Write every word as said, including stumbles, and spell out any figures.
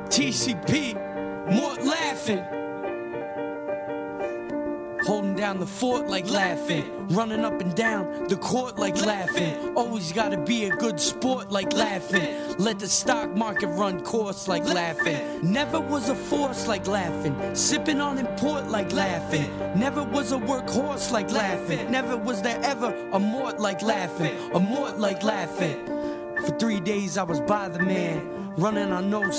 T C P, Mort laughing. Holding down the fort like laughing. Running up and down the court like laughing. Always gotta be a good sport like laughing. Let the stock market run course like laughing. Never was a force like laughing. Sipping on import like laughing. Never was a workhorse like laughing. Never was there ever a mort like laughing. A mort like laughing. For three days I was by the man. Running on no